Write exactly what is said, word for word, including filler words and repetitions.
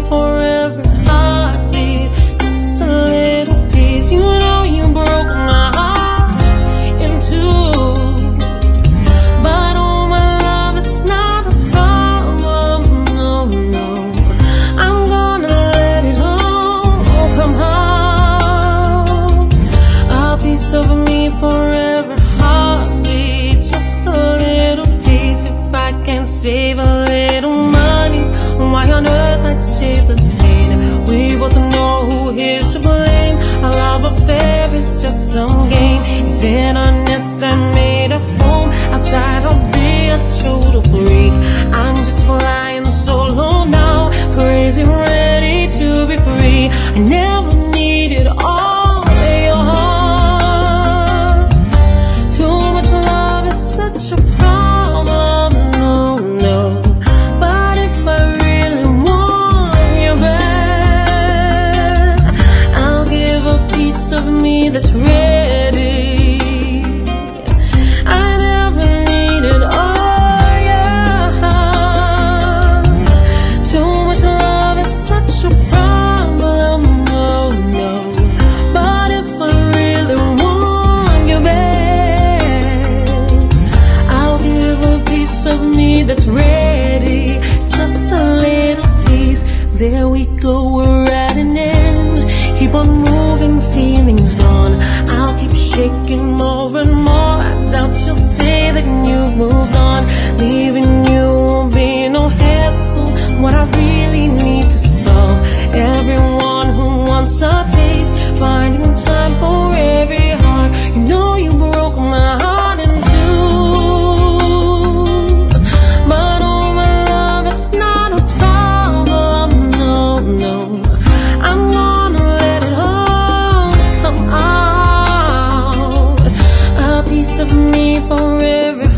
for every heartbeat. Just a little piece. You know you broke my heart in two. But oh my love, it's not a problem. No, no, I'm gonna let it all come out. A piece of me for every heartbeat. Just a little piece. If I can save a little money, why on earth I'd save the pain? We both know who is to blame. Our love affair is just some game. If in a nest I made a home, outside I'll be a total freak. I'm just flying solo now, crazy, ready to be free. I never needed all your heart. Too much love is such a problem. No, no. But if I really want you back, I'll give a piece of me that's ready. I never needed all your heart. Too much love is such a problem. No, no. But if I really want you back, I'll give a piece of me that's ready. Just a little piece. There we go, we're at an end. Keep on moving, feelings gone. I'll keep shaking more and more. I doubt you'll say that you've moved on. Leaving you won't be no hassle. What I really need to solve. Everyone who wants a taste, finding time for every heart. You know you broke my heart in two. But oh my love, it's not a problem. No, no. I'm gonna let it all come out. A piece of me for every